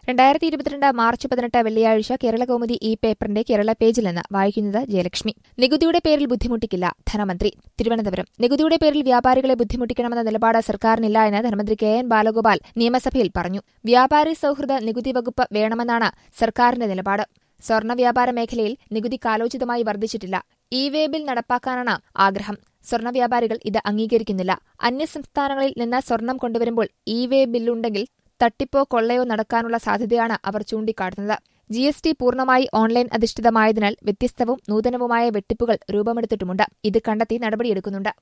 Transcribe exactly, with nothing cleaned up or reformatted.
രണ്ടായിരത്തി ഇരുപത്തിരണ്ട് മാർച്ച് പതിനെട്ട് വെള്ളിയാഴ്ച കേരളകൗമുദി ഈ പേപ്പറിന്റെ കേരള പേജിൽ നിന്ന് വായിക്കുന്നത് ജയലക്ഷ്മി. നികുതിയുടെ പേരിൽ ബുദ്ധിമുട്ടിക്കില്ല ധനമന്ത്രി തിരുവനന്തപുരം. നികുതിയുടെ പേരിൽ വ്യാപാരികളെ ബുദ്ധിമുട്ടിക്കണമെന്ന നിലപാട് സർക്കാരിനില്ല എന്ന് ധനമന്ത്രി കെ എൻ ബാലഗോപാൽ നിയമസഭയിൽ പറഞ്ഞു. വ്യാപാരി സൌഹൃദ നികുതി വകുപ്പ് വേണമെന്നാണ് സർക്കാരിന്റെ നിലപാട്. സ്വർണ്ണ വ്യാപാര മേഖലയിൽ നികുതി കാലോചിതമായി വർദ്ധിച്ചിട്ടില്ല. ഇ വേ ബിൽ നടപ്പാക്കാനാണ് ആഗ്രഹം. സ്വർണ്ണ വ്യാപാരികൾ ഇത് അംഗീകരിക്കുന്നില്ല. അന്യസംസ്ഥാനങ്ങളിൽ നിന്ന് സ്വർണം കൊണ്ടുവരുമ്പോൾ ഇ വേ ബില്ലുണ്ടെങ്കിൽ തട്ടിപ്പോ കൊള്ളയോ നടക്കാനുള്ള സാധ്യതയാണ് അവർ ചൂണ്ടിക്കാട്ടുന്നത്. ജി എസ് ടി പൂർണ്ണമായി ഓൺലൈൻ അധിഷ്ഠിതമായതിനാൽ വ്യത്യസ്തവും നൂതനവുമായ വെട്ടിപ്പുകൾ രൂപമെടുത്തിട്ടുമുണ്ട്. ഇത് കണ്ടെത്തി നടപടിയെടുക്കുന്നുണ്ട്.